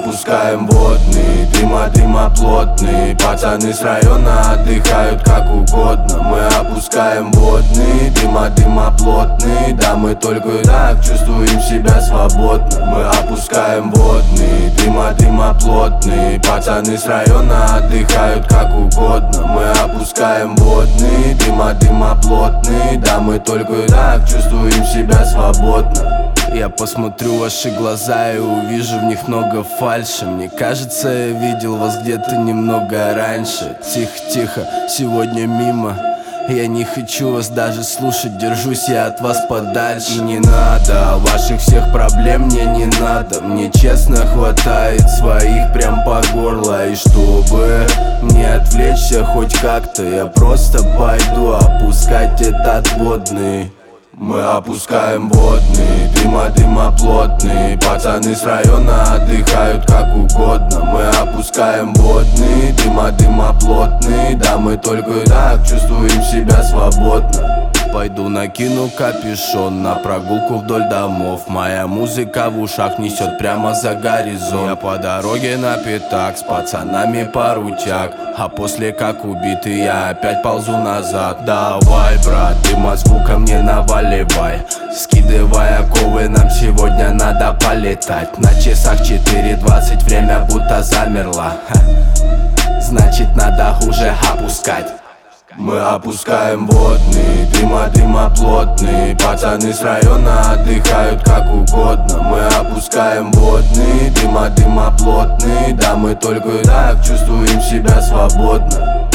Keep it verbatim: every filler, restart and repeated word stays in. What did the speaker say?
опускаем водный, дыма, дыма плотный. Пацаны с района отдыхают как угодно. Мы опускаем водный, дыма, дыма плотный. Да, мы только так чувствуем себя свободно. Мы опускаем водный, дыма, дыма плотный. Пацаны с района отдыхают как угодно. Мы опускаем водный, дыма, дыма плотный. Да, мы только так чувствуем себя свободно. Я посмотрю ваши глаза и увижу в них много фальши. Мне кажется, я видел вас где-то немного раньше. Тихо-тихо, сегодня мимо. Я не хочу вас даже слушать, держусь я от вас подальше. И не надо, ваших всех проблем мне не надо. Мне честно хватает своих прям по горло. И чтобы не отвлечься хоть как-то, я просто пойду опускать этот водный. Мы опускаем водный, дыма, дыма плотный. Пацаны с района отдыхают как угодно. Мы опускаем водный, дыма, дыма плотный. Да, мы только так чувствуем себя свободно. Пойду накину капюшон на прогулку вдоль домов. Моя музыка в ушах несет прямо за горизонт. Я по дороге на пятак с пацанами парутяк. А после как убитый я опять ползу назад. Давай, брат, ты мозгу ко мне наваливай. Скидывай оковы, нам сегодня надо полетать. На часах четыре двадцать, время будто замерло. Ха. Значит надо уже опускать. Мы опускаем водный, дыма, дыма плотный. Пацаны с района отдыхают как угодно. Мы опускаем водный, дыма, дыма плотный. Да, мы только так чувствуем себя свободно.